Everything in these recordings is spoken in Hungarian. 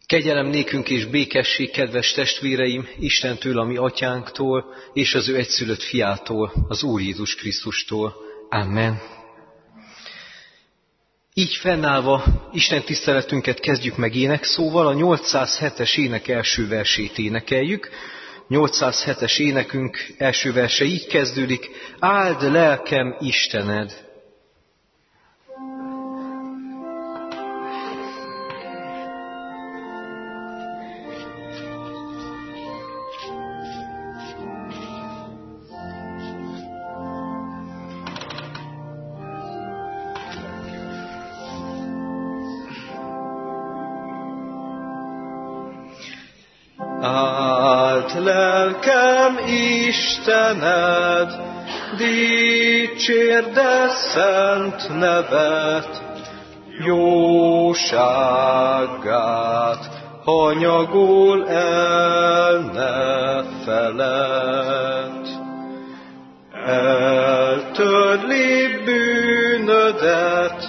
Kegyelem nékünk és békesség, kedves testvéreim, Istentől, a mi atyánktól, és az ő egyszülött fiától, az Úr Jézus Krisztustól. Amen. Így fennállva Isten tiszteletünket kezdjük meg énekszóval, a 807-es ének első versét énekeljük. 807-es énekünk első verse így kezdődik: Áld lelkem Istened! Áld lelkem Istened, dicsérd szent nevet, jóságát hanyagul el ne feled. Eltörli bűnödet,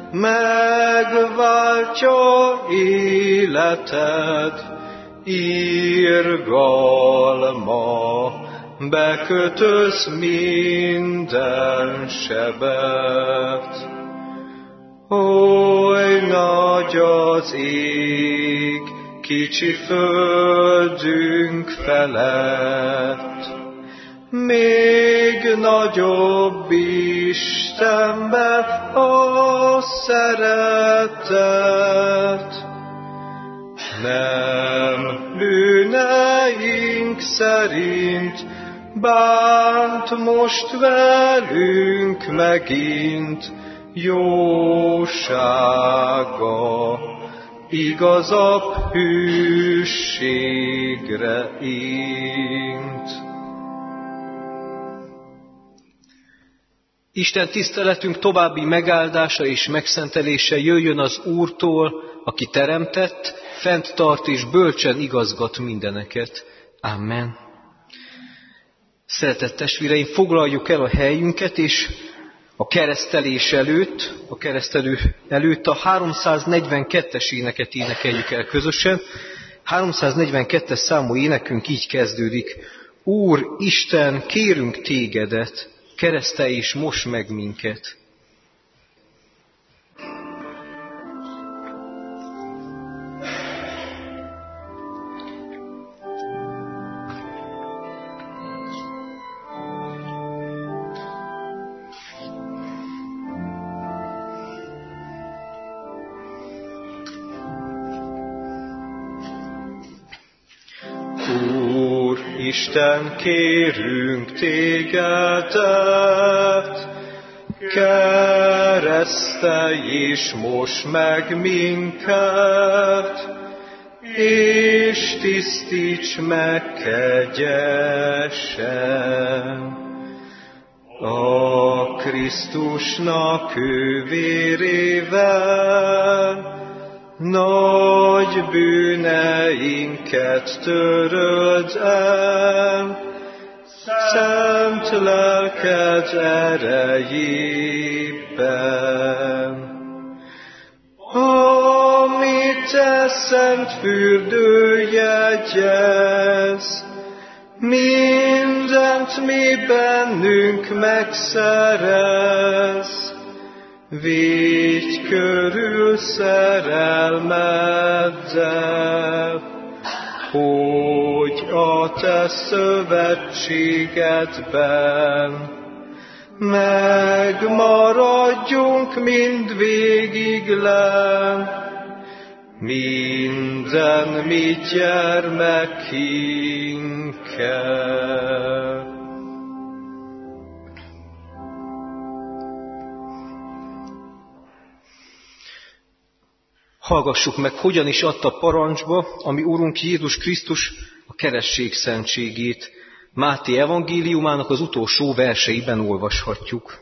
megváltja életed, irgalma, bekötöz minden sebet. Oly nagy az ég, kicsi földünk felett, még nagyobb Istenben a szeretet. Nem bűneink szerint bánt most velünk megint, jósága igazabb hűségre int. Isten tiszteletünk további megáldása és megszentelése jöjjön az Úrtól, aki teremtett, fent tart és bölcsen igazgat mindeneket. Amen. Szeretett testvéreim, foglaljuk el a helyünket, és a keresztelés előtt, a keresztelő előtt a 342-es éneket énekeljük el közösen. 342-es számú énekünk így kezdődik: Úr Isten, kérünk tégedet, keresztelj és mosd meg minket. Isten, kérünk tégedet, keresztelj és mosd meg minket, és tisztíts meg kegyesen. A Krisztusnak ő vérével nagy bűneinket töröld el, szent lelked erejében. Amit te szent fürdő jegyez, mindent mi bennünk megszerez. Védj körül szerelmeddel, hogy a te szövetségedben megmaradjunk mindvégig lenn, minden mi gyermekinkkel. Hallgassuk meg, hogyan is adta parancsba, ami Urunk Jézus Krisztus a keresztség szentségét. Máté evangéliumának az utolsó verseiben olvashatjuk.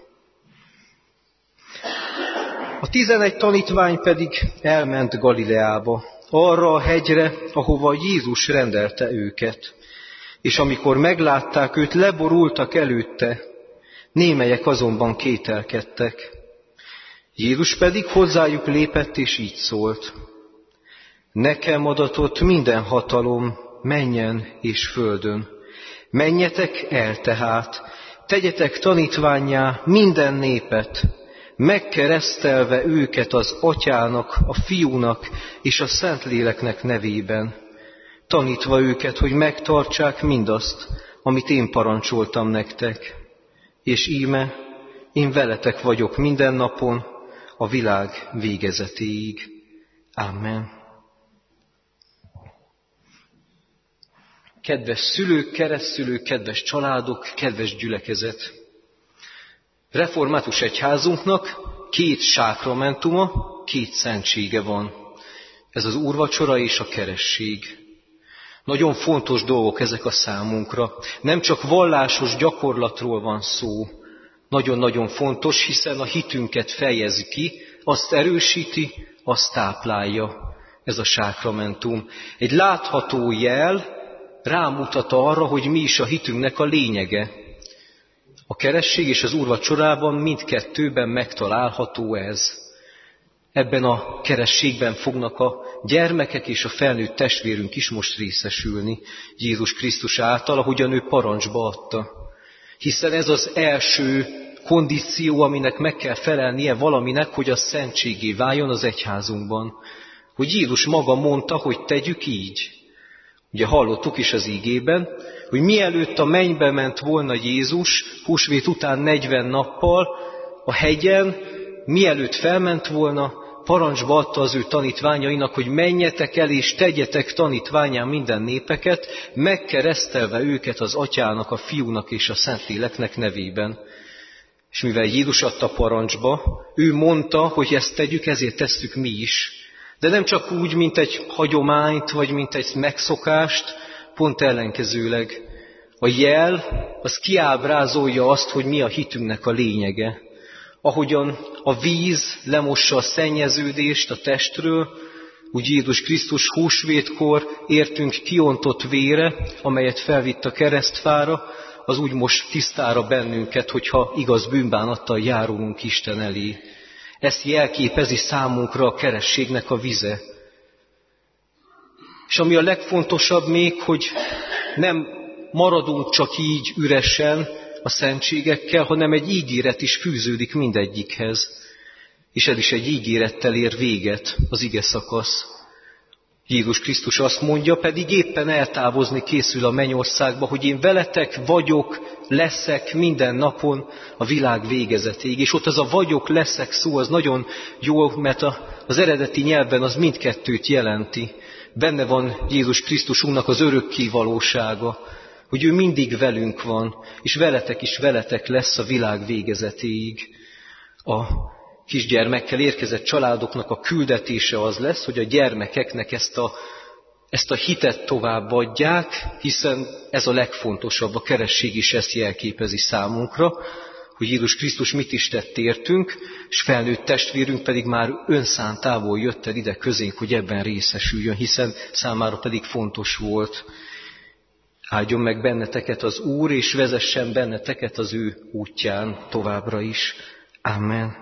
A 11 tanítvány pedig elment Galileába, arra a hegyre, ahova Jézus rendelte őket. És amikor meglátták őt, leborultak előtte, némelyek azonban kételkedtek. Jézus pedig hozzájuk lépett, és így szólt: Nekem adatott minden hatalom mennyen és földön. Menjetek el tehát, tegyetek tanítvánnyá minden népet, megkeresztelve őket az Atyának, a Fiúnak és a Szentléleknek nevében, tanítva őket, hogy megtartsák mindazt, amit én parancsoltam nektek. És íme, én veletek vagyok minden napon, a világ végezetéig. Amen. Kedves szülők, keresztszülők, kedves családok, kedves gyülekezet! Református egyházunknak 2 sákramentuma, 2 szentsége van. Ez az úrvacsora és a keresztség. Nagyon fontos dolgok ezek a számunkra. Nem csak vallásos gyakorlatról van szó. Nagyon-nagyon fontos, hiszen a hitünket fejezi ki, azt erősíti, azt táplálja ez a sákramentum. Egy látható jel rámutat arra, hogy mi is a hitünknek a lényege. A keresztség és az úrvacsorában mindkettőben megtalálható ez. Ebben a keresztségben fognak a gyermekek és a felnőtt testvérünk is most részesülni Jézus Krisztus által, ahogyan ő parancsba adta. Hiszen ez az első kondíció, aminek meg kell felelnie valaminek, hogy a szentségé váljon az egyházunkban. Hogy Jézus maga mondta, hogy tegyük így. Ugye hallottuk is az ígében, hogy mielőtt a mennybe ment volna Jézus, húsvét után 40 nappal a hegyen, mielőtt felment volna, parancsba adta az ő tanítványainak, hogy menjetek el és tegyetek tanítvánnyá minden népeket, megkeresztelve őket az Atyának, a Fiúnak és a Szentléleknek nevében. És mivel Jézus adta parancsba, ő mondta, hogy ezt tegyük, ezért tesszük mi is. De nem csak úgy, mint egy hagyományt, vagy mint egy megszokást, pont ellenkezőleg. A jel, az kiábrázolja azt, hogy mi a hitünknek a lényege. Ahogyan a víz lemossa a szennyeződést a testről, úgy Jézus Krisztus húsvétkor értünk kiontott vére, amelyet felvitt a keresztfára, az úgy most tisztára bennünket, hogyha igaz bűnbánattal járulunk Isten elé. Ezt jelképezi számunkra a kerességnek a vize. És ami a legfontosabb még, hogy nem maradunk csak így üresen a szentségekkel, hanem egy ígéret is fűződik mindegyikhez. És ez is egy ígérettel ér véget az ige szakasz. Jézus Krisztus azt mondja, pedig éppen eltávozni készül a mennyországba, hogy én veletek vagyok, leszek minden napon a világ végezetéig. És ott az a vagyok, leszek szó, az nagyon jó, mert az eredeti nyelvben az mindkettőt jelenti. Benne van Jézus Krisztusunknak az örökké valósága, hogy ő mindig velünk van, és veletek is veletek lesz a világ végezetéig. A kisgyermekkel érkezett családoknak a küldetése az lesz, hogy a gyermekeknek ezt a hitet továbbadják, hiszen ez a legfontosabb, a keresztség is ezt jelképezi számunkra, hogy Jézus Krisztus mit is tett értünk, és felnőtt testvérünk pedig már önszántából jött el ide közénk, hogy ebben részesüljön, hiszen számára pedig fontos volt. Áldjon meg benneteket az Úr, és vezessen benneteket az ő útján továbbra is. Amen.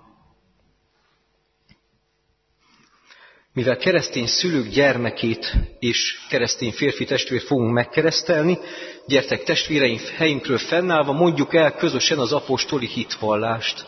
Mivel keresztény szülők gyermekét és keresztény férfi testvér fogunk megkeresztelni, gyertek testvéreim, helyünkről fennállva mondjuk el közösen az apostoli hitvallást.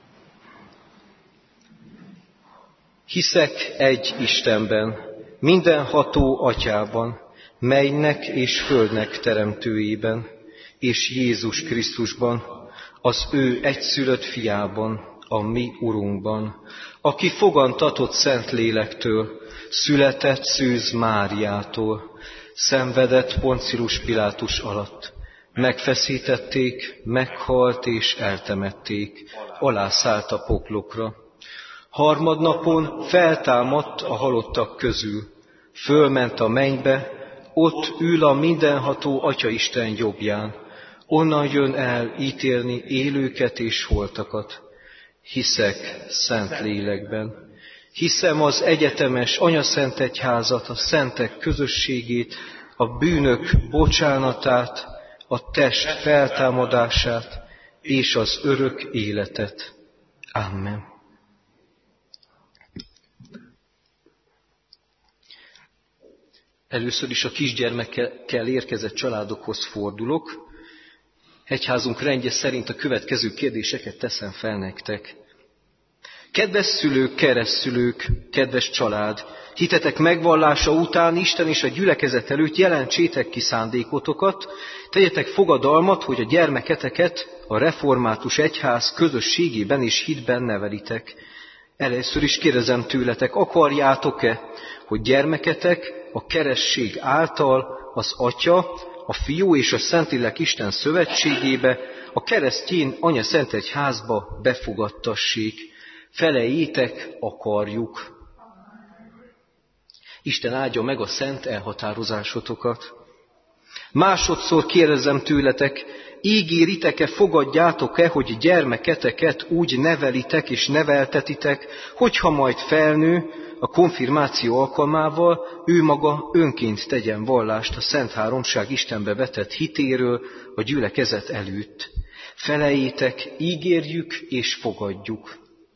Hiszek egy Istenben, mindenható Atyában, mennynek és földnek teremtőjében, és Jézus Krisztusban, az ő egyszülött fiában, a mi Urunkban, aki fogantatott Szentlélektől, született Szűz Máriától, szenvedett Poncius Pilátus alatt, megfeszítették, meghalt és eltemették, alászállt a poklokra. Harmadnapon feltámadt a halottak közül, fölment a mennybe, ott ül a mindenható Atyaisten jobbján, onnan jön el ítélni élőket és holtakat. Hiszek Szentlélekben. Hiszem az egyetemes anyaszent egyházat, a szentek közösségét, a bűnök bocsánatát, a test feltámadását és az örök életet. Amen. Először is a kisgyermekkel érkezett családokhoz fordulok. Egyházunk rendje szerint a következő kérdéseket teszem fel nektek. Kedves szülők, keresztszülők, kedves család, hitetek megvallása után Isten és a gyülekezet előtt jelentsétek ki szándékotokat, tegyetek fogadalmat, hogy a gyermeketeket a református egyház közösségében és hitben nevelitek. Először is kérdezem tőletek, akarjátok-e, hogy gyermeketek a keresztség által az Atya, a Fiú és a Szentlélek Isten szövetségébe, a keresztény Anya Szent Egyházba befogadtassék? Feleljétek, akarjuk. Isten áldja meg a szent elhatározásotokat. Másodszor kérdezem tőletek, ígéritek-e, fogadjátok-e, hogy gyermeketeket úgy nevelitek és neveltetitek, hogyha majd felnő, a konfirmáció alkalmával ő maga önként tegyen vallást a Szent Háromság Istenbe vetett hitéről a gyülekezet előtt. Feleljétek, ígérjük és fogadjuk.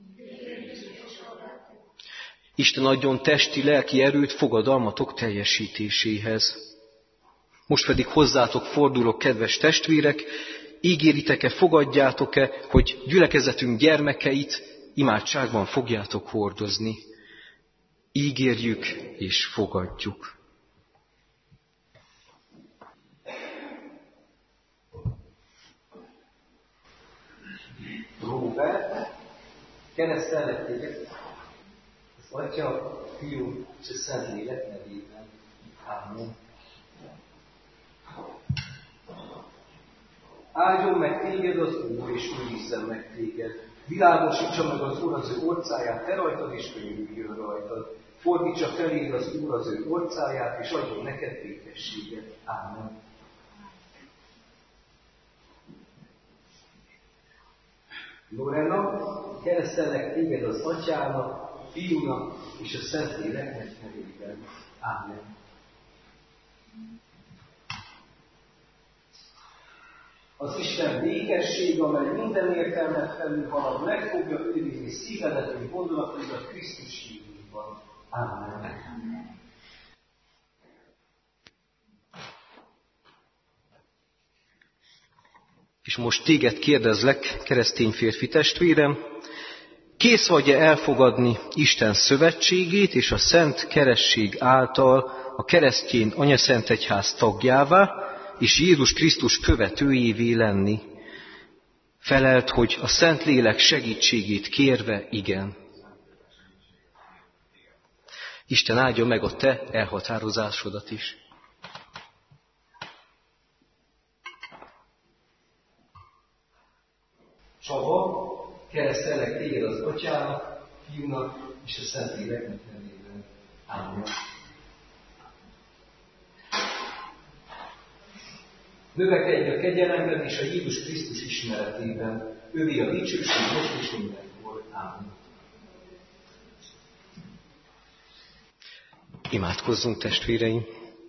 Isten adjon testi-lelki erőt fogadalmatok teljesítéséhez. Most pedig hozzátok fordulok, kedves testvérek, ígéritek-e, fogadjátok-e, hogy gyülekezetünk gyermekeit imádságban fogjátok hordozni. Ígérjük és fogadjuk. Róbert, keresztellek téged az Atya, Fiú és a Szentlélek nevében. Ámen. Áldjon meg téged az Úr, és őrizzen meg téged. Világosítsa meg az Úr az ő orcáját, te rajtad, és könyörüljön rajtad. Fordítsa feléd az Úr az ő orcáját, és adjon neked békességet. Ámen. Lorena, keresztellek téged az Atyának, Fiúnak és a Szentléleknek nevében. Ámen. Az Isten békesség, amely minden értelmet felülhalad, meg fogja őrizni szívedet és gondolatodat Krisztus hívében. Ámen. És most téged kérdezlek, keresztény férfi testvérem, kész vagy-e elfogadni Isten szövetségét és a szent keresztség által a keresztény Anyaszent Egyház tagjává, és Jézus Krisztus követőjévé lenni? Felelt, hogy a Szentlélek segítségét kérve igen. Isten áldja meg a te elhatározásodat is. Csaba, keresztellek téged az Atyának, Fiúnak és a Szentléleknek nevében. Ámen. Növekedj a kegyelemben és a Jézus Krisztus ismeretében. Ővé a dicsőség most és mindenkor. Ámen. Imádkozzunk, testvéreim!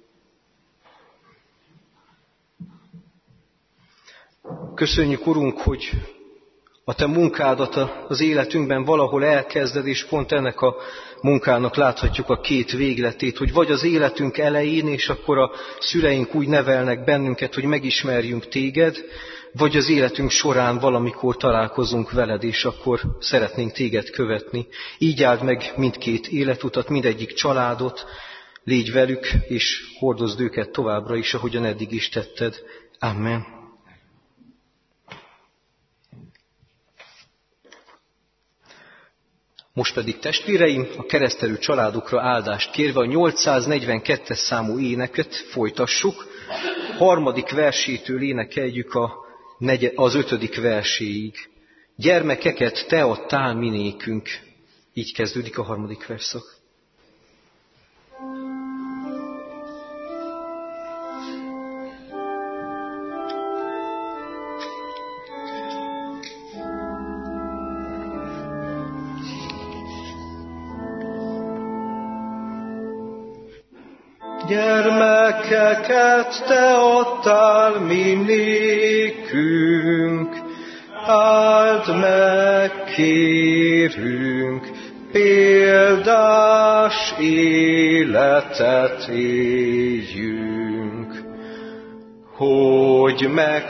Köszönjük, Urunk, hogy a te munkádat az életünkben valahol elkezded, és pont ennek a munkának láthatjuk a két végletét, hogy vagy az életünk elején, és akkor a szüleink úgy nevelnek bennünket, hogy megismerjünk téged, vagy az életünk során valamikor találkozunk veled, és akkor szeretnénk téged követni. Így áld meg mindkét életutat, mindegyik családot, légy velük, és hordozd őket továbbra is, ahogyan eddig is tetted. Amen. Most pedig, testvéreim, a keresztelő családokra áldást kérve a 842-es számú éneket folytassuk. Harmadik versétől énekeljük az 5. verséig. Gyermekeket te adtál mi nékünk. Így kezdődik a harmadik verszak. Gyermekeket te adtál mi nékünk, áld meg, kérünk, példás más életet éljünk, hogy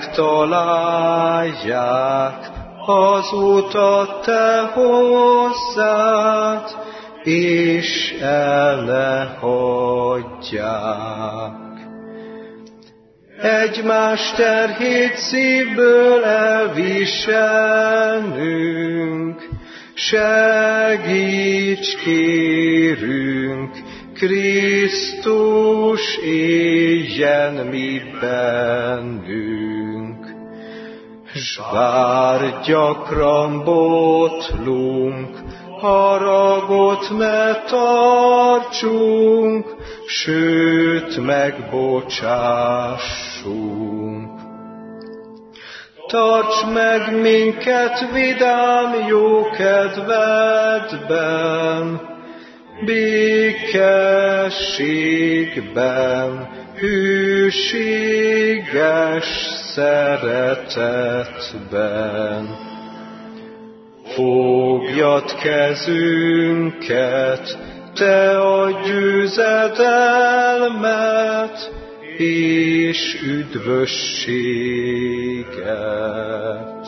megtalálják az utat te hozzád, és el ne hagyják. Egymás terhét szívből elviselnünk, segíts kérünk, Krisztus éljen mi bennünk. S bár gyakran botlunk, haragot ne tartsunk, sőt megbocsássunk. Tarts meg minket vidám jókedvedben, békességben, hűséges szeretetben. Fogjad kezünket, te a győzedelmet és üdvösséget.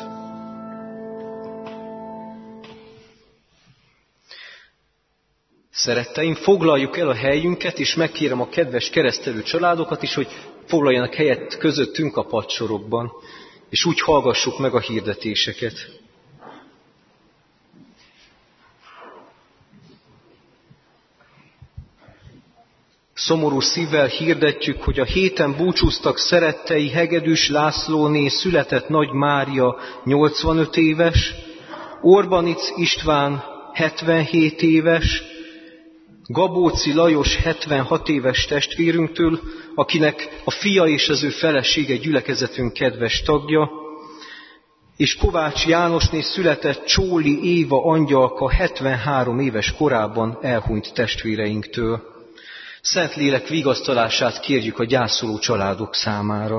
Szeretteim, foglaljuk el a helyünket, és megkérem a kedves keresztelő családokat is, hogy foglaljanak helyet közöttünk a padsorokban, és úgy hallgassuk meg a hirdetéseket. Szomorú szívvel hirdetjük, hogy a héten búcsúztak szerettei Hegedűs Lászlóné született Nagy Mária 85 éves, Orbanic István 77 éves, Gabóci Lajos 76 éves testvérünktől, akinek a fia és az ő felesége gyülekezetünk kedves tagja, és Kovács Jánosné született Csóli Éva angyalka 73 éves korában elhunyt testvéreinktől. Szentlélek vigasztalását kérjük a gyászoló családok számára.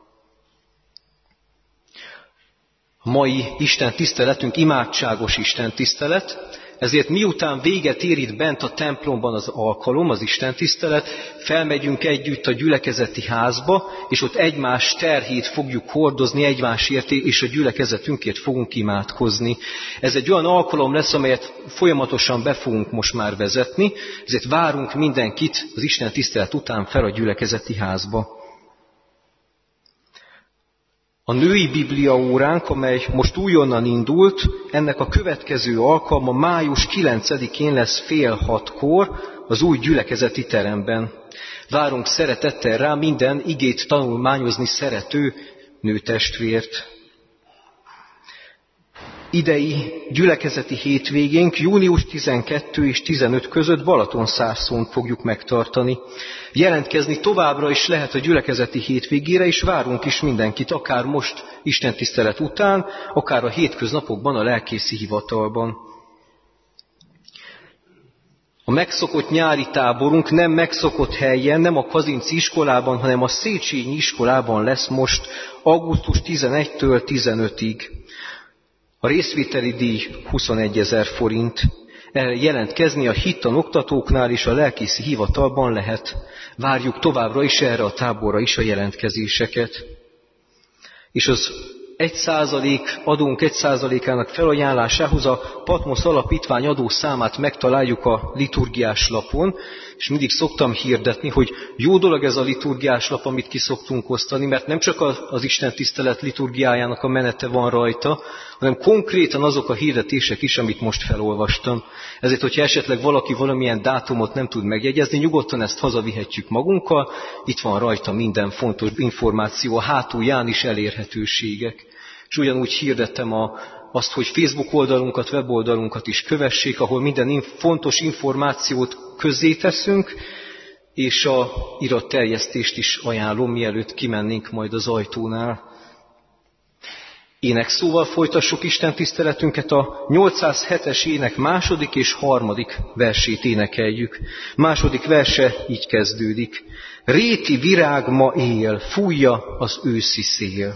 A mai Isten tiszteletünk imádságos Isten tisztelet, ezért miután véget ér itt bent a templomban az alkalom, az Isten tisztelet, felmegyünk együtt a gyülekezeti házba, és ott egymás terhét fogjuk hordozni egymásért, és a gyülekezetünkért fogunk imádkozni. Ez egy olyan alkalom lesz, amelyet folyamatosan be fogunk most már vezetni, ezért várunk mindenkit az Isten tisztelet után fel a gyülekezeti házba. A női Biblia óránk, amely most újonnan indult, ennek a következő alkalma május 9-én lesz 5:30 az új gyülekezeti teremben. Várunk szeretettel rá minden igét tanulmányozni szerető nőtestvért. Idei gyülekezeti hétvégénk június 12 és 15 között Balatonszárszón fogjuk megtartani. Jelentkezni továbbra is lehet a gyülekezeti hétvégére, és várunk is mindenkit, akár most istentisztelet után, akár a hétköznapokban a lelkészi hivatalban. A megszokott nyári táborunk nem megszokott helyen, nem a Kazinci iskolában, hanem a Széchenyi iskolában lesz most augusztus 11-től 15-ig. A részvételi díj 21 000 forint. Jelentkezni a hittanoktatóknál és a lelkészi hivatalban lehet. Várjuk továbbra is erre a táborra is a jelentkezéseket. És az 1% adónk 1%-ának felajánlásához a Patmos Alapítvány adószámát megtaláljuk a liturgiás lapon, és mindig szoktam hirdetni, hogy jó dolog ez a liturgiás lap, amit ki szoktunk osztani, mert nem csak az Isten tisztelet liturgiájának a menete van rajta, hanem konkrétan azok a hirdetések is, amit most felolvastam. Ezért, hogyha esetleg valaki valamilyen dátumot nem tud megjegyezni, nyugodtan ezt hazavihetjük magunkkal, itt van rajta minden fontos információ, a hátulján is elérhetőségek. És ugyanúgy hirdettem azt, hogy Facebook oldalunkat, weboldalunkat is kövessék, ahol minden fontos információt közzéteszünk, és a iratterjesztést is ajánlom, mielőtt kimennénk majd az ajtónál. Énekszóval folytassuk Isten tiszteletünket, a 807-es ének második és harmadik versét énekeljük. Második verse így kezdődik. Réti virág ma él, fújja az őszi szél.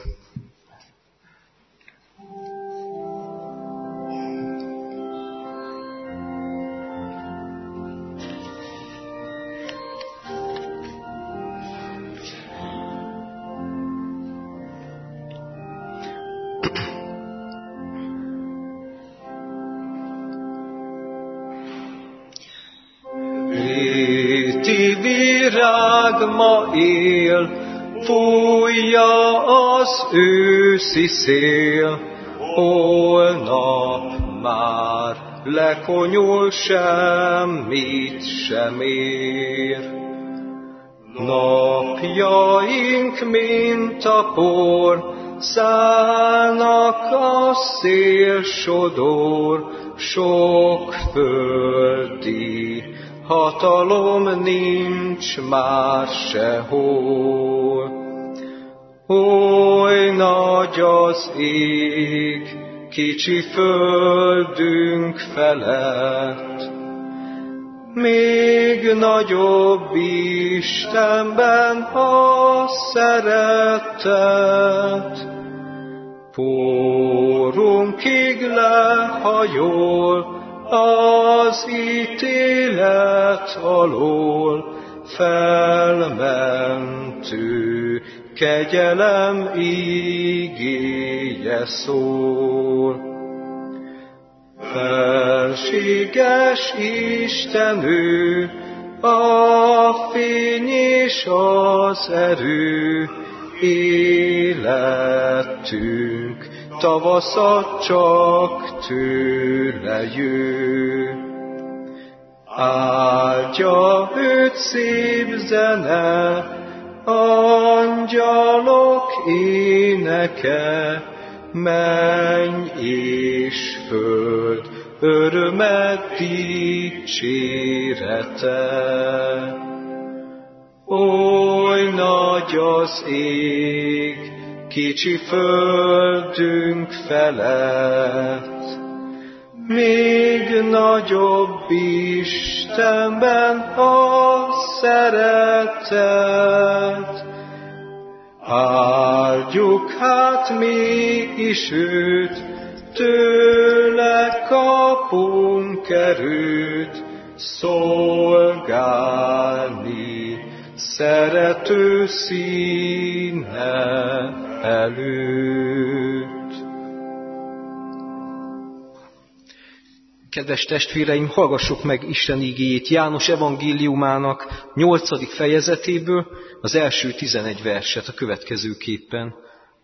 Kinti virág ma él, fújja az őszi szél, holnap már lekonyul, semmit sem ér. Napjaink, mint a por, szállnak a szél sodor, sok földi hatalom nincs már sehol. Oly nagy az ég, kicsi földünk felett, még nagyobb Istenben a szeretet. Porunkig lehajol az ítélet alól, felmentő kegyelem ígéje szól. Felséges Isten ő, a fény és az erő, életünk tavasza csak tőle jő. Áldja őt szép zene, angyalok éneke, menny és föld öröme dicsérete. Oly nagy az ég, kicsi földünk felett, még nagyobb Istenben a szeretet. Áldjuk hát mi is őt, tőle kapunk erőt, szolgálni szerető színe előtt. Kedves testvéreim, hallgassuk meg Isten igéjét János evangéliumának 8. fejezetéből, az első 11 verset a következőképpen.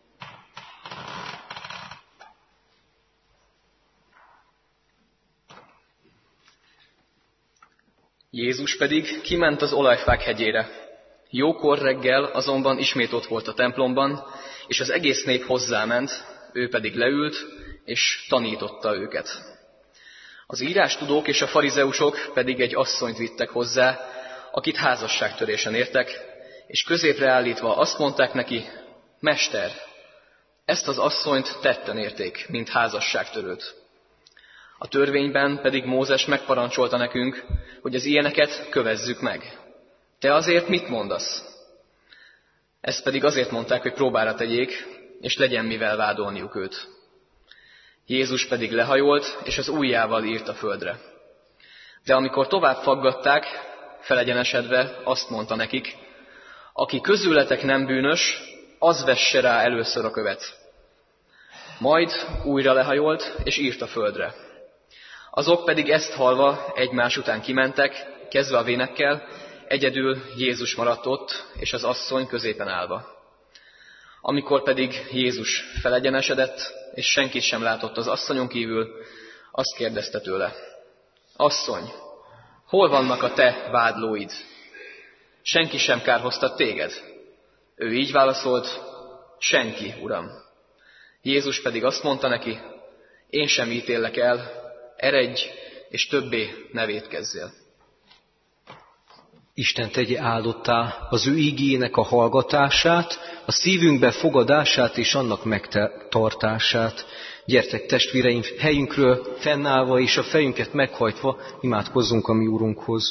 Jézus pedig kiment az Olajfák hegyére. Jókor reggel azonban ismét ott volt a templomban, és az egész nép hozzáment, ő pedig leült, és tanította őket. Az írástudók és a farizeusok pedig egy asszonyt vittek hozzá, akit házasságtörésen értek, és középre állítva azt mondták neki: Mester, ezt az asszonyt tetten érték, mint házasságtörőt. A törvényben pedig Mózes megparancsolta nekünk, hogy az ilyeneket kövezzük meg. Te azért mit mondasz? Ezt pedig azért mondták, hogy próbára tegyék, és legyen mivel vádolniuk őt. Jézus pedig lehajolt, és az ujjával írt a földre. De amikor tovább faggatták, felegyenesedve azt mondta nekik: Aki közületek nem bűnös, az vesse rá először a követ. Majd újra lehajolt, és írt a földre. Azok pedig ezt hallva egymás után kimentek, kezdve a vénekkel, egyedül Jézus maradt ott, és az asszony középen állva. Amikor pedig Jézus felegyenesedett, és senkit sem látott az asszonyon kívül, azt kérdezte tőle: Asszony, hol vannak a te vádlóid? Senki sem kárhoztat téged? Ő így válaszolt: Senki, Uram. Jézus pedig azt mondta neki: Én sem ítélek el, eredj, és többé ne vétkezzél. Isten tegye áldottá az ő ígéjének a hallgatását, a szívünkbe fogadását és annak megtartását. Gyertek testvéreim, helyünkről fennállva és a fejünket meghajtva imádkozzunk a mi Úrunkhoz.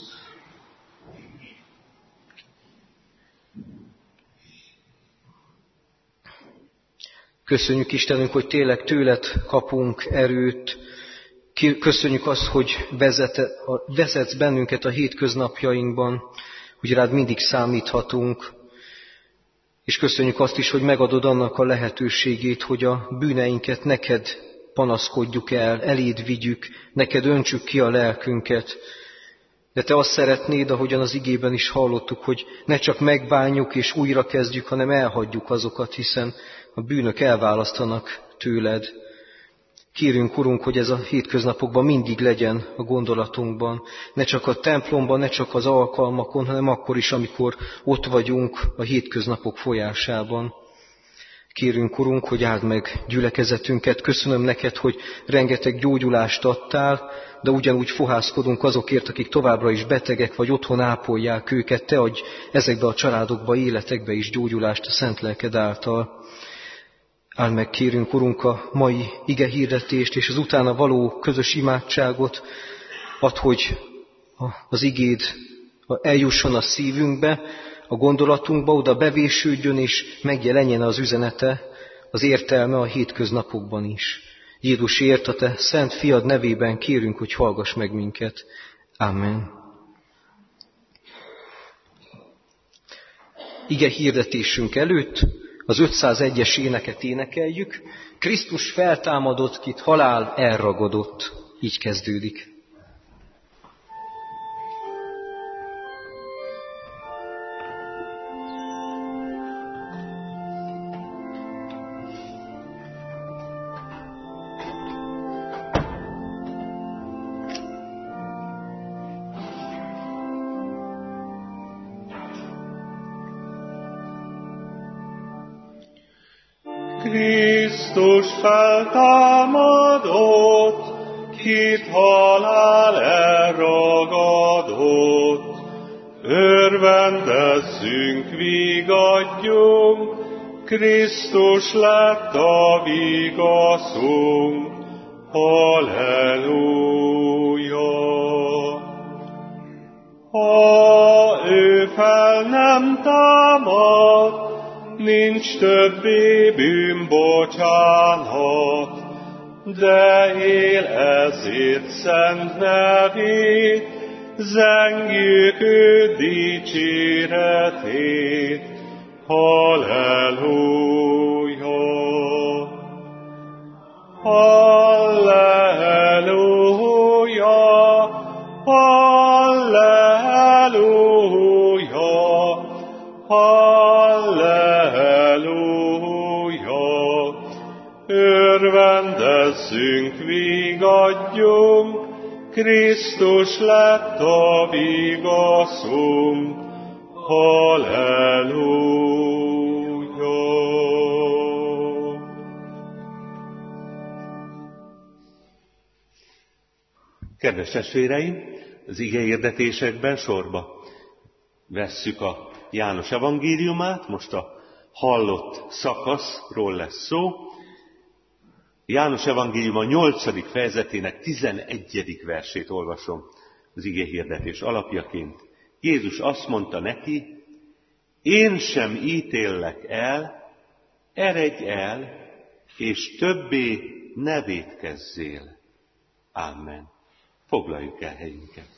Köszönjük Istenünk, hogy tényleg tőled kapunk erőt. Köszönjük azt, hogy vezetsz bennünket a hétköznapjainkban, hogy rád mindig számíthatunk. És köszönjük azt is, hogy megadod annak a lehetőségét, hogy a bűneinket neked panaszkodjuk el, eléd vigyük, neked öntsük ki a lelkünket. De Te azt szeretnéd, ahogyan az igében is hallottuk, hogy ne csak megbánjuk és újra kezdjük, hanem elhagyjuk azokat, hiszen a bűnök elválasztanak tőled. Kérünk, Urunk, hogy ez a hétköznapokban mindig legyen a gondolatunkban. Ne csak a templomban, ne csak az alkalmakon, hanem akkor is, amikor ott vagyunk a hétköznapok folyásában. Kérünk, Urunk, hogy áld meg gyülekezetünket. Köszönöm neked, hogy rengeteg gyógyulást adtál, de ugyanúgy fohászkodunk azokért, akik továbbra is betegek, vagy otthon ápolják őket. Te adj ezekbe a családokba, életekbe is gyógyulást a szent lelked által. Áld meg, kérünk, Urunk, a mai igehirdetést és az utána való közös imádságot. Add, hogy az igéd eljusson a szívünkbe, a gondolatunkba, oda bevésődjön és megjelenjen az üzenete, az értelme a hétköznapokban is. Jézusért, a Te szent fiad nevében kérünk, hogy hallgass meg minket. Amen. Ige hirdetésünk előtt az 501-es éneket énekeljük. Krisztus feltámadott, kit halál elragadott. Így kezdődik. Krisztus feltámadott, kit halál elragadott. Örvendezzünk, vigadjunk, Krisztus lett a vigaszunk. Halleluja! Ha ő fel nem támad, nincs többé bűnbocsánat, de él ezért szent nevét, zengjük ő dicséretét. Halleluja! Halleluja! Halleluja! Halleluja! Örvendezzünk, vigadjunk, Krisztus lett a vigaszunk. Halleluja! Kedves testvéreim, az igehirdetésekben sorba vesszük a János evangéliumát, most a hallott szakaszról lesz szó. János evangéliuma 8. fejezetének 11. versét olvasom az igehirdetés alapjaként. Jézus azt mondta neki, én sem ítéllek el, eredj el, és többé ne vétkezzél. Amen. Foglaljuk el helyünket.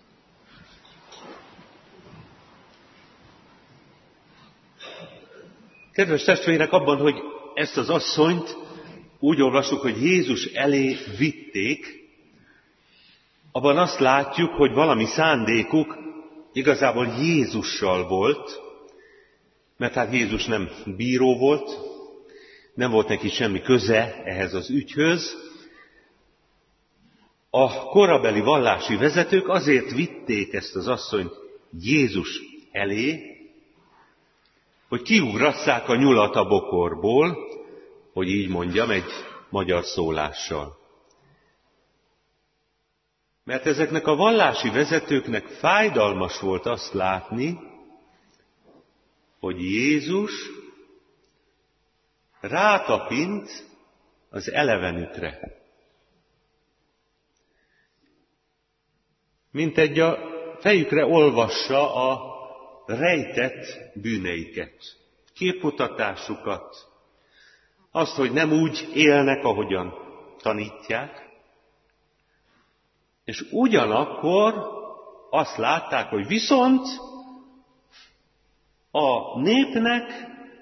Kedves testvérek, abban, hogy ezt az asszonyt úgy olvasjuk, hogy Jézus elé vitték, abban azt látjuk, hogy valami szándékuk igazából Jézussal volt, mert hát Jézus nem bíró volt, nem volt neki semmi köze ehhez az ügyhöz. A korabeli vallási vezetők azért vitték ezt az asszonyt Jézus elé, hogy kiugrasszák a nyulat a bokorból, hogy így mondjam, egy magyar szólással. Mert ezeknek a vallási vezetőknek fájdalmas volt azt látni, hogy Jézus rátapint az elevenükre. Mintegy a fejükre olvassa a rejtett bűneiket, képmutatásukat, azt, hogy nem úgy élnek, ahogyan tanítják, és ugyanakkor azt látták, hogy viszont a népnek,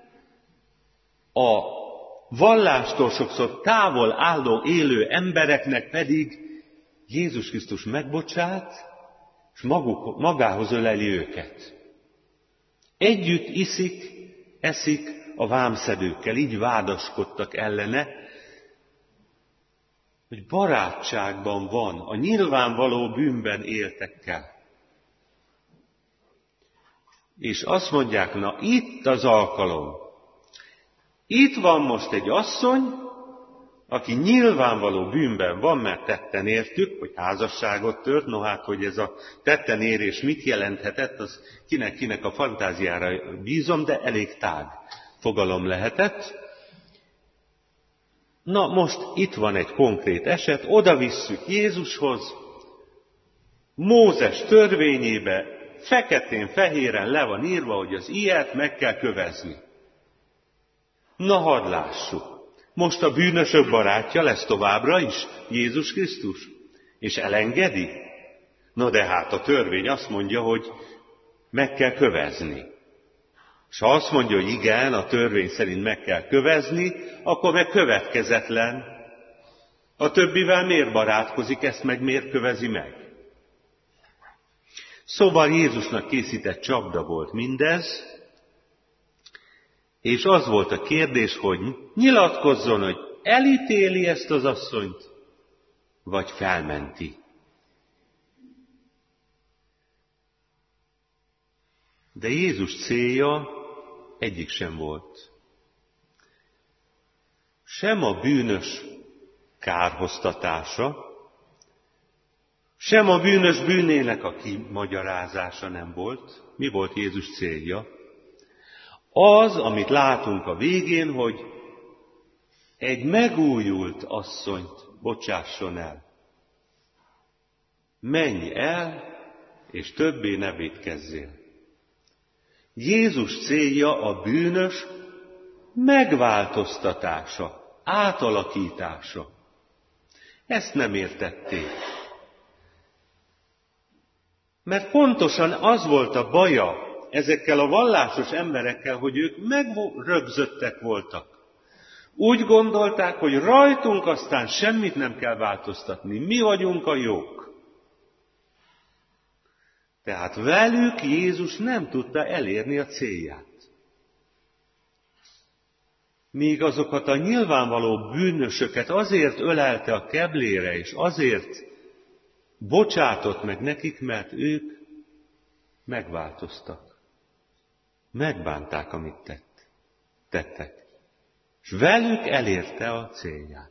a vallástól sokszor távol álló élő embereknek pedig Jézus Krisztus megbocsát, és magához öleli őket. Együtt eszik a vámszedőkkel, így vádaskodtak ellene, hogy barátságban van a nyilvánvaló bűnben éltekkel. És azt mondják, na itt az alkalom. Itt van most egy asszony, aki nyilvánvaló bűnben van, mert tetten értük, hogy házasságot tört, no hát, hogy ez a tetten érés mit jelenthetett, az kinek a fantáziára bízom, de elég tág fogalom lehetett. Na most itt van egy konkrét eset, oda visszük Jézushoz, Mózes törvényébe feketén-fehéren le van írva, hogy az ilyet meg kell kövezni. Na hadd lássuk. Most a bűnösök barátja lesz továbbra is Jézus Krisztus, és elengedi? Na de hát a törvény azt mondja, hogy meg kell kövezni. És ha azt mondja, hogy igen, a törvény szerint meg kell kövezni, akkor meg következetlen. A többivel miért barátkozik, ezt meg miért kövezi meg? Szóval Jézusnak készített csapda volt mindez, és az volt a kérdés, hogy nyilatkozzon, hogy elítéli ezt az asszonyt, vagy felmenti. De Jézus célja egyik sem volt. Sem a bűnös kárhoztatása, sem a bűnös bűnének a kimagyarázása nem volt. Mi volt Jézus célja? Az, amit látunk a végén, hogy egy megújult asszonyt bocsásson el. Menj el, és többé ne vétkezzél. Jézus célja a bűnös megváltoztatása, átalakítása. Ezt nem értették. Mert pontosan az volt a baja ezekkel a vallásos emberekkel, hogy ők megrögzöttek voltak. Úgy gondolták, hogy rajtunk aztán semmit nem kell változtatni. Mi vagyunk a jók. Tehát velük Jézus nem tudta elérni a célját. Míg azokat a nyilvánvaló bűnösöket azért ölelte a keblére, és azért bocsátott meg nekik, mert ők megváltoztak. Megbánták, amit tettek. És velük elérte a célját.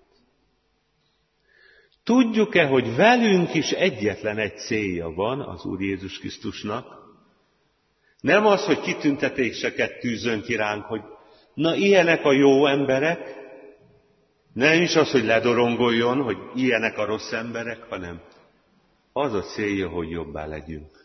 Tudjuk-e, hogy velünk is egyetlen egy célja van az Úr Jézus Krisztusnak? Nem az, hogy kitüntetéseket tűzön ki ránk, hogy na ilyenek a jó emberek, nem is az, hogy ledorongoljon, hogy ilyenek a rossz emberek, hanem az a célja, hogy jobbá legyünk.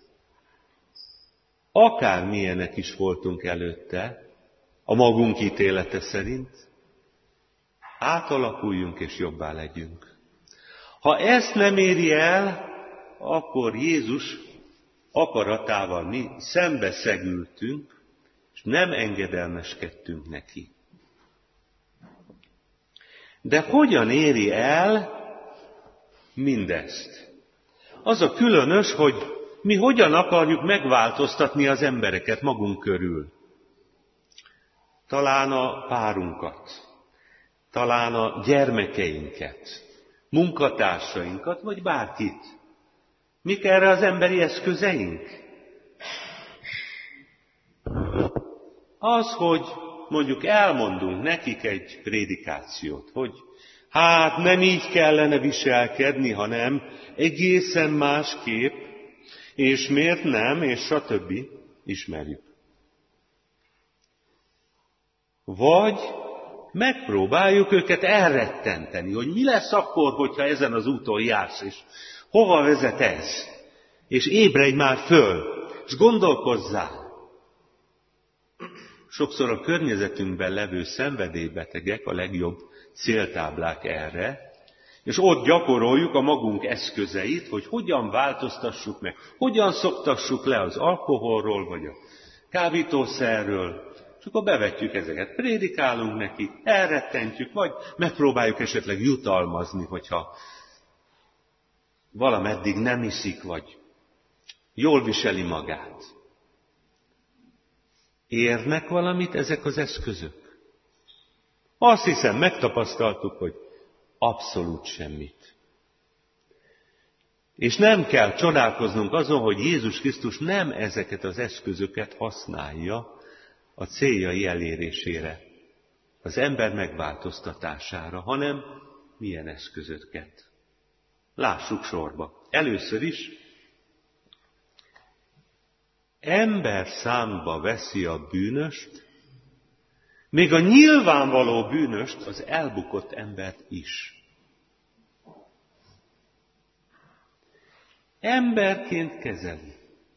Akármilyenek is voltunk előtte, a magunk ítélete szerint, átalakuljunk és jobbá legyünk. Ha ezt nem éri el, akkor Jézus akaratával mi szembeszegültünk, és nem engedelmeskedtünk neki. De hogyan éri el mindezt? Az a különös, hogy mi hogyan akarjuk megváltoztatni az embereket magunk körül. Talán a párunkat, talán a gyermekeinket, munkatársainkat, vagy bárkit. Mik erre az emberi eszközeink? Az, hogy mondjuk elmondunk nekik egy prédikációt, hogy hát nem így kellene viselkedni, hanem egészen másképp, és miért nem, és stb. Ismerjük. Vagy megpróbáljuk őket elrettenteni, hogy mi lesz akkor, hogyha ezen az úton jársz, és hova vezet ez? És ébredj már föl, és gondolkozzál. Sokszor a környezetünkben levő szenvedélybetegek a legjobb céltáblák erre, és ott gyakoroljuk a magunk eszközeit, hogy hogyan változtassuk meg, hogyan szoktassuk le az alkoholról, vagy a kábítószerről, és akkor bevetjük ezeket, prédikálunk neki, elrettentjük, vagy megpróbáljuk esetleg jutalmazni, hogyha valameddig nem iszik, vagy jól viseli magát. Érnek valamit ezek az eszközök? Azt hiszem, megtapasztaltuk, hogy abszolút semmit. És nem kell csodálkoznunk azon, hogy Jézus Krisztus nem ezeket az eszközöket használja a céljai elérésére, az ember megváltoztatására, hanem milyen eszközöket. Lássuk sorba. Először is ember számba veszi a bűnöst, még a nyilvánvaló bűnöst, az elbukott embert is. Emberként kezeli.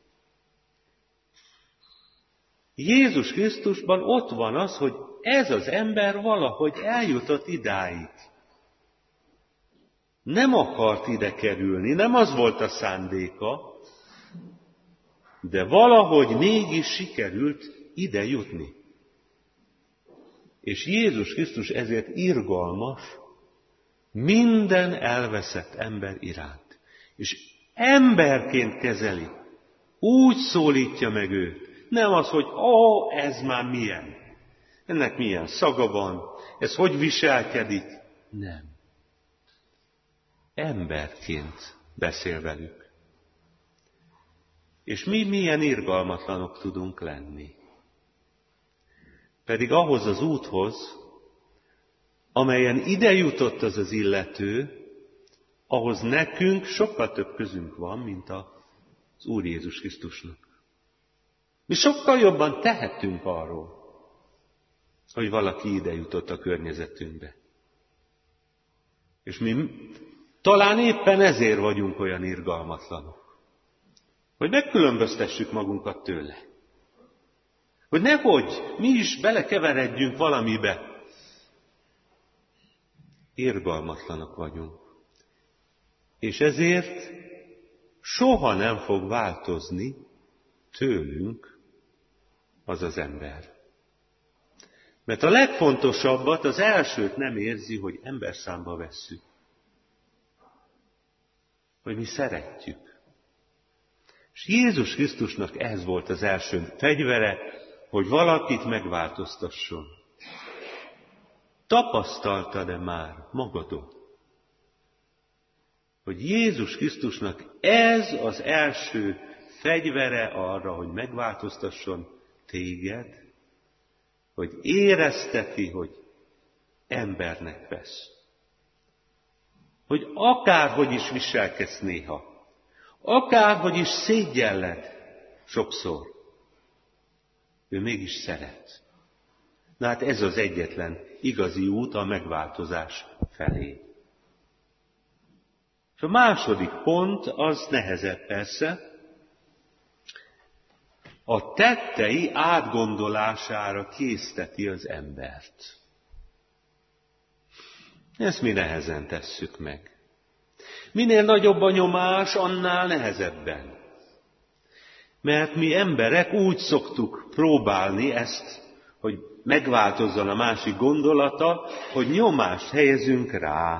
Jézus Krisztusban ott van az, hogy ez az ember valahogy eljutott idáig. Nem akart ide kerülni, nem az volt a szándéka, de valahogy mégis sikerült ide jutni. És Jézus Krisztus ezért irgalmas minden elveszett ember iránt. És emberként kezeli, úgy szólítja meg őt. Nem az, hogy ez már milyen, ennek milyen szaga van, ez hogy viselkedik. Nem. Emberként beszél velük. És mi milyen irgalmatlanok tudunk lenni. Pedig ahhoz az úthoz, amelyen ide jutott az az illető, ahhoz nekünk sokkal több közünk van, mint az Úr Jézus Krisztusnak. Mi sokkal jobban tehetünk arról, hogy valaki ide jutott a környezetünkbe. És mi talán éppen ezért vagyunk olyan irgalmatlanok, hogy megkülönböztessük magunkat tőle. Hogy nehogy mi is belekeveredjünk valamibe. Irgalmatlanok vagyunk. És ezért soha nem fog változni tőlünk az az ember. Mert a legfontosabbat, az elsőt nem érzi, hogy emberszámba vesszük. Hogy mi szeretjük. És Jézus Krisztusnak ez volt az első fegyvere, hogy valakit megváltoztasson. Tapasztaltad-e már magadon, hogy Jézus Krisztusnak ez az első fegyvere arra, hogy megváltoztasson téged, hogy érezteti, hogy embernek vesz. Hogy akárhogy is viselkedsz néha, akárhogy is szégyelled sokszor, ő mégis szeret. Na hát ez az egyetlen igazi út a megváltozás felé. És a második pont, az nehezebb persze, a tettei átgondolására készteti az embert. Ezt mi nehezen tesszük meg. Minél nagyobb a nyomás, annál nehezebben. Mert mi emberek úgy szoktuk próbálni ezt, hogy megváltozzon a másik gondolata, hogy nyomást helyezünk rá.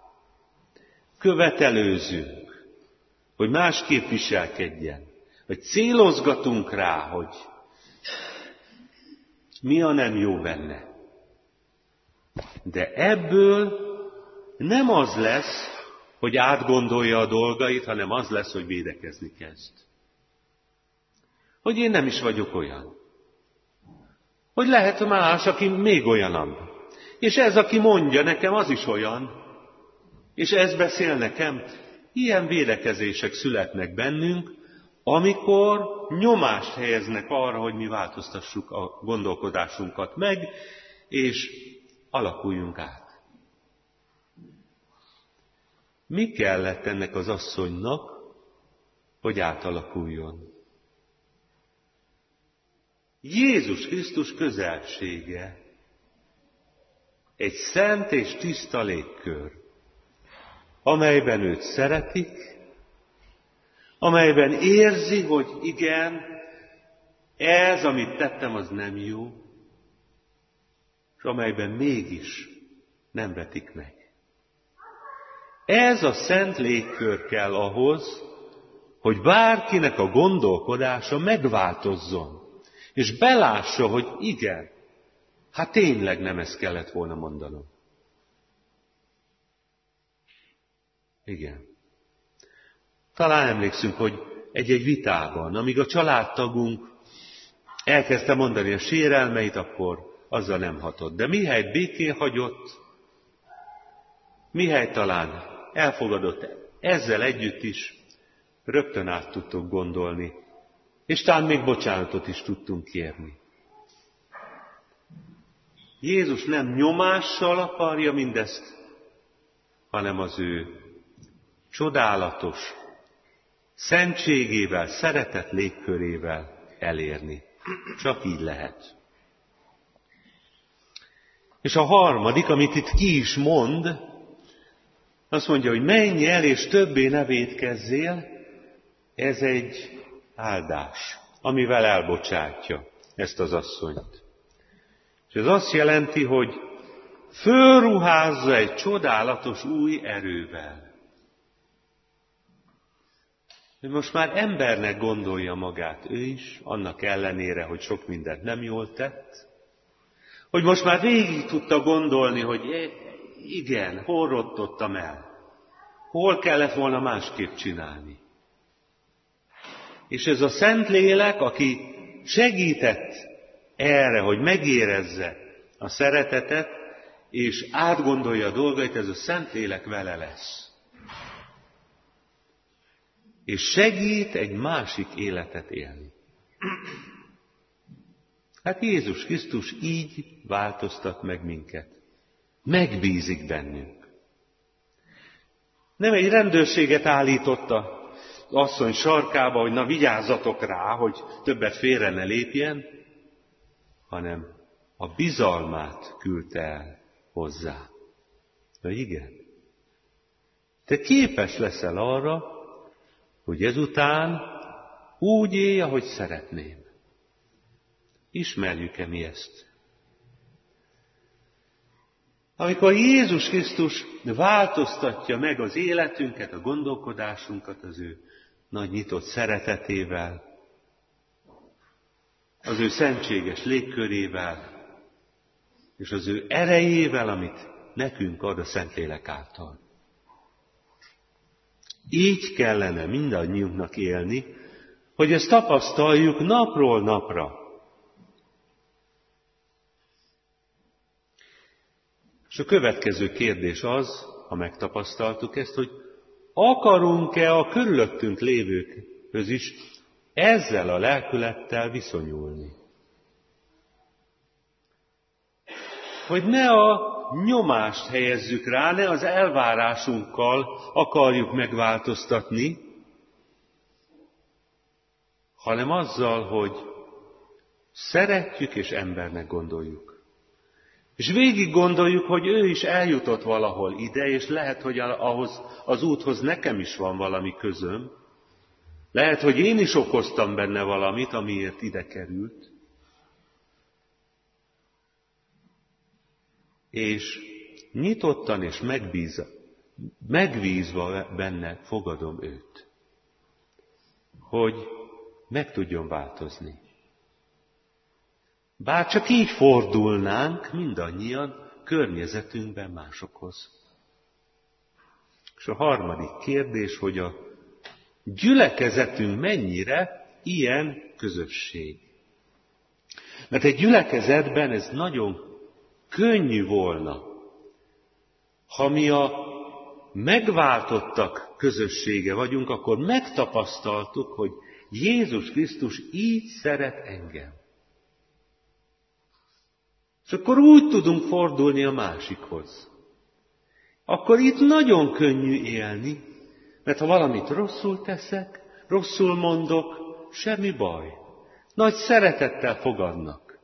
Követelőzünk, hogy másképp viselkedjen. Hogy célozgatunk rá, hogy mi a nem jó benne. De ebből nem az lesz, hogy átgondolja a dolgait, hanem az lesz, hogy védekezni kezd. Hogy én nem is vagyok olyan. Hogy lehet más, aki még olyanabb. És ez, aki mondja nekem, az is olyan. És ez beszél nekem. Ilyen védekezések születnek bennünk, amikor nyomást helyeznek arra, hogy mi változtassuk a gondolkodásunkat meg, és alakuljunk át. Mi kellett ennek az asszonynak, hogy átalakuljon? Jézus Krisztus közelsége, egy szent és tiszta légkör, amelyben őt szeretik, amelyben érzi, hogy igen, ez, amit tettem, az nem jó, és amelyben mégis nem vetik meg. Ez a szent légkör kell ahhoz, hogy bárkinek a gondolkodása megváltozzon, és belássa, hogy igen, hát tényleg nem ezt kellett volna mondanom. Igen. Talán emlékszünk, hogy egy-egy vitában, amíg a családtagunk elkezdte mondani a sérelmeit, akkor azzal nem hatott. De mihelyt békén hagyott, mihelyt talán elfogadott ezzel együtt is, rögtön át tudtuk gondolni, és talán még bocsánatot is tudtunk kérni. Jézus nem nyomással akarja mindezt, hanem az ő csodálatos, szentségével, szeretet légkörével elérni. Csak így lehet. És a harmadik, amit itt ki is mond, azt mondja, hogy menj el, és többé ne vétkezzél, ez egy áldás, amivel elbocsátja ezt az asszonyt. És ez azt jelenti, hogy fölruházza egy csodálatos új erővel. Hogy most már embernek gondolja magát ő is, annak ellenére, hogy sok mindent nem jól tett. Hogy most már végig tudta gondolni, hogy igen, hol rontottam el. Hol kellett volna másképp csinálni. És ez a Szentlélek, aki segített erre, hogy megérezze a szeretetet, és átgondolja a dolgait, ez a Szentlélek vele lesz. És segít egy másik életet élni. Hát Jézus Krisztus így változtat meg minket. Megbízik bennünk. Nem egy rendőrséget állította az asszony sarkába, hogy na vigyázzatok rá, hogy többet félre ne lépjen, hanem a bizalmát küldte el hozzá. Vagy igen? Te képes leszel arra, hogy ezután úgy élj, ahogy szeretném. Ismerjük-e mi ezt? Amikor Jézus Krisztus változtatja meg az életünket, a gondolkodásunkat az ő nagy nyitott szeretetével, az ő szentséges légkörével, és az ő erejével, amit nekünk ad a Szentlélek által. Így kellene mindannyiunknak élni, hogy ezt tapasztaljuk napról napra. És a következő kérdés az, ha megtapasztaltuk ezt, hogy akarunk-e a körülöttünk lévőkhöz is ezzel a lelkülettel viszonyulni? Hogy ne a nyomást helyezzük rá, ne az elvárásunkkal akarjuk megváltoztatni, hanem azzal, hogy szeretjük és embernek gondoljuk. És végig gondoljuk, hogy ő is eljutott valahol ide, és lehet, hogy ahhoz az úthoz nekem is van valami közöm. Lehet, hogy én is okoztam benne valamit, amiért ide került. És nyitottan és megbízva benne fogadom őt, hogy meg tudjon változni. Bár csak így fordulnánk mindannyian környezetünkben másokhoz. És a harmadik kérdés, hogy a gyülekezetünk mennyire ilyen közösség. Mert egy gyülekezetben ez nagyon könnyű volna, ha mi a megváltottak közössége vagyunk, akkor megtapasztaltuk, hogy Jézus Krisztus így szeret engem. És akkor úgy tudunk fordulni a másikhoz. Akkor itt nagyon könnyű élni, mert ha valamit rosszul teszek, rosszul mondok, semmi baj. Nagy szeretettel fogadnak.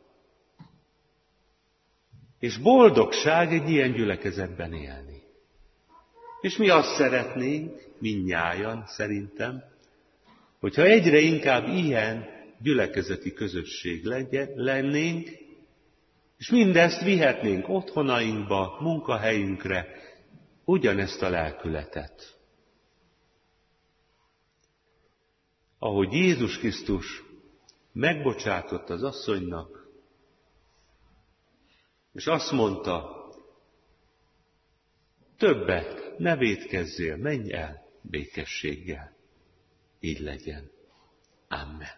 És boldogság egy ilyen gyülekezetben élni. És mi azt szeretnénk, mindnyájan szerintem, hogyha egyre inkább ilyen gyülekezeti közösség lennénk, és mindezt vihetnénk otthonainkba, munkahelyünkre, ugyanezt a lelkületet. ahogy Jézus Krisztus megbocsátott az asszonynak, és azt mondta, többet ne vétkezzél, menj el békességgel. Így legyen. Amen.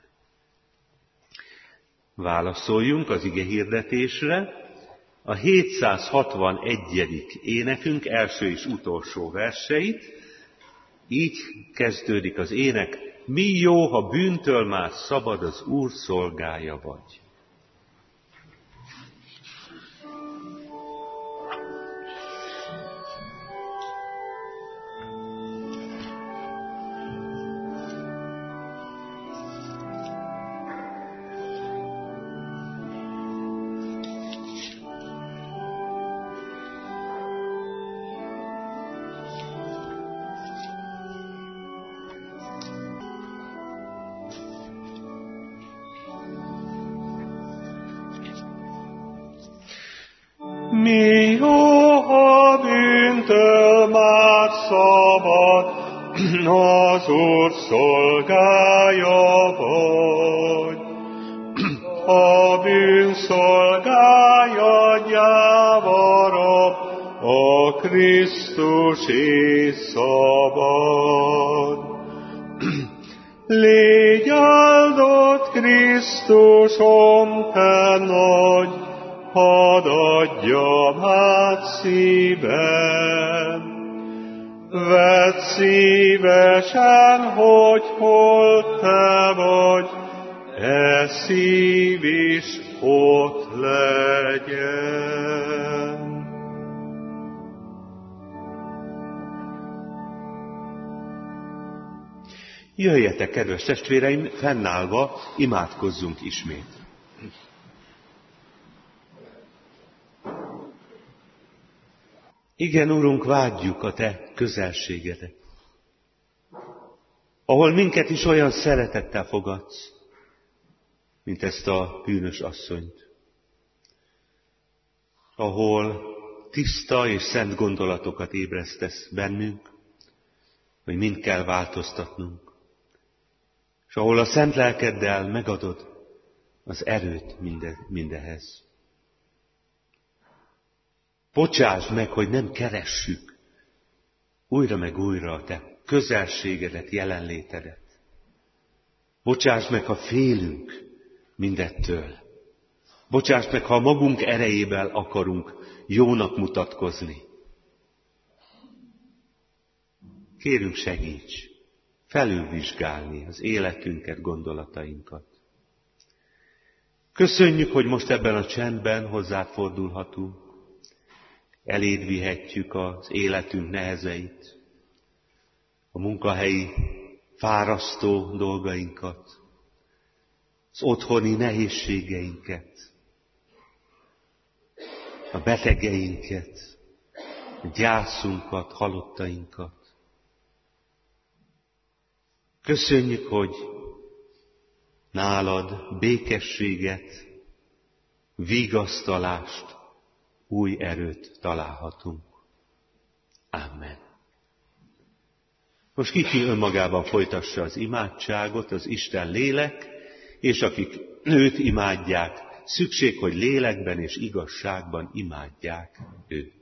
Válaszoljunk az ige hirdetésre. A 761. énekünk első és utolsó verseit. Így kezdődik az ének. Mi jó, ha bűntől már szabad, az Úr szolgája vagy. Mi jó, ha bűntől már szabad, az Úr szolgája vagy. A bűn szolgája gyávara, a Krisztusé szabad. Légy áldott Krisztusom, te nagy, hadd adjam át szívem. Vedd szívesen, hogy hol te vagy, e szív is ott legyen. Jöjjetek, kedves testvéreim, fennállva imádkozzunk ismét. Igen, Urunk, vágyjuk a Te közelségedet, ahol minket is olyan szeretettel fogadsz, mint ezt a bűnös asszonyt, ahol tiszta és szent gondolatokat ébresztesz bennünk, hogy mind kell változtatnunk, és ahol a szent lelkeddel megadod az erőt mindehez. Bocsásd meg, hogy nem keressük újra meg újra a Te közelségedet, jelenlétedet. Bocsásd meg, ha félünk mindettől. Bocsásd meg, ha a magunk erejével akarunk jónak mutatkozni. Kérünk, segíts felülvizsgálni az életünket, gondolatainkat. Köszönjük, hogy most ebben a csendben hozzád fordulhatunk. Eléd vihetjük az életünk nehezeit, a munkahelyi fárasztó dolgainkat, az otthoni nehézségeinket, a betegeinket, a gyászunkat, halottainkat. Köszönjük, hogy nálad békességet, vigasztalást, új erőt találhatunk. Amen. Most ki önmagában folytassa az imádságot, az Isten lélek, és akik őt imádják, szükség, hogy lélekben és igazságban imádják őt.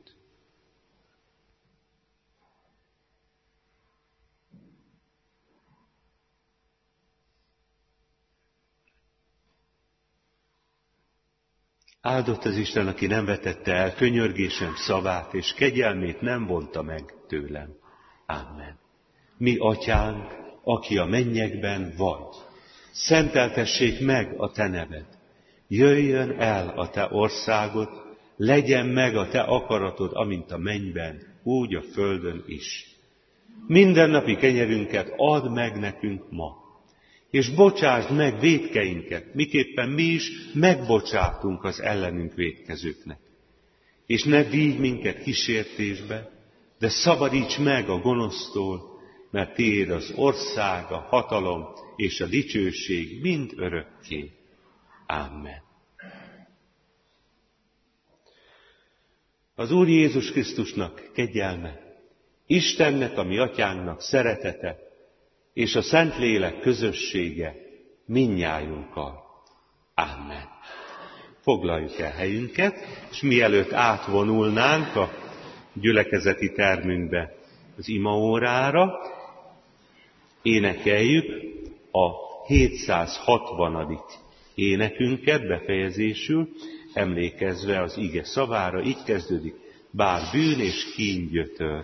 Áldott az Isten, aki nem vetette el könyörgésem szavát, és kegyelmét nem vonta meg tőlem. Amen. Mi atyánk, aki a mennyekben vagy, szenteltessék meg a te neved. Jöjjön el a te országod, legyen meg a te akaratod, amint a mennyben, úgy a földön is. Mindennapi kenyerünket add meg nekünk ma, és bocsásd meg vétkeinket, miképpen mi is megbocsátunk az ellenünk vétkezőknek. És ne vigy minket kísértésbe, de szabadíts meg a gonosztól, mert tiéd az ország, a hatalom és a dicsőség mind örökké. Amen. Az Úr Jézus Krisztusnak kegyelme, Istennek, a mi atyánknak szeretete, és a Szentlélek közössége mindnyájunkkal. Amen. Foglaljuk el helyünket, és mielőtt átvonulnánk a gyülekezeti termünkbe az imaórára, énekeljük a 760. énekünket befejezésül, emlékezve az ige szavára, így kezdődik: bár bűn és kín gyötör.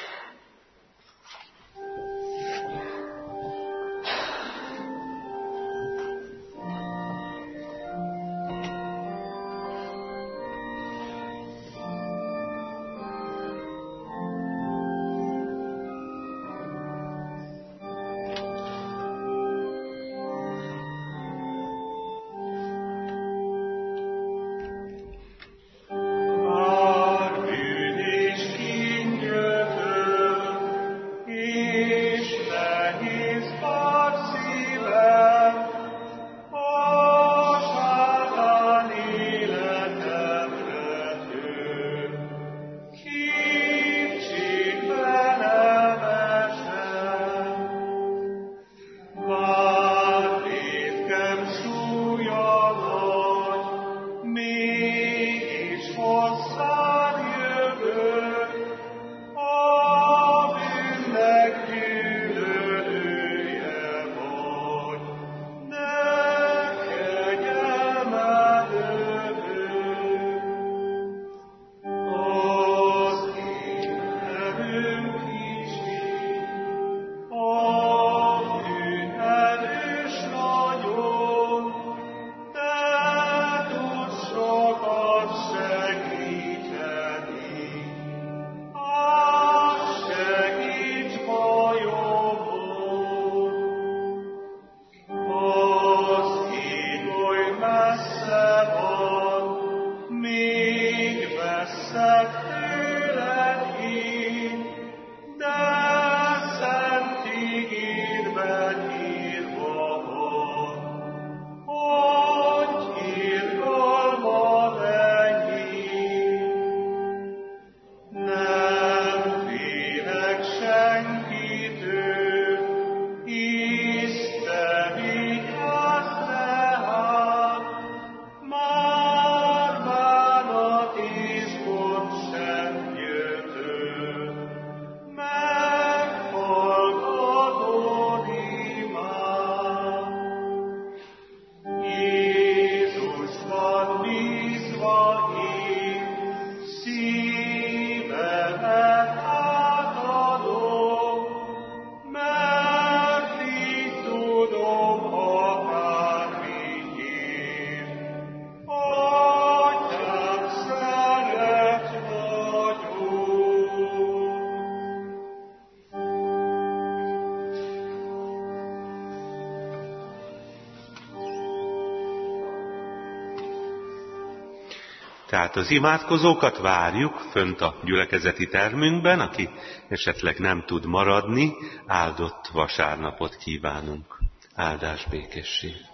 Tehát az imádkozókat várjuk fönt a gyülekezeti termünkben, aki esetleg nem tud maradni, áldott vasárnapot kívánunk. Áldás békesség!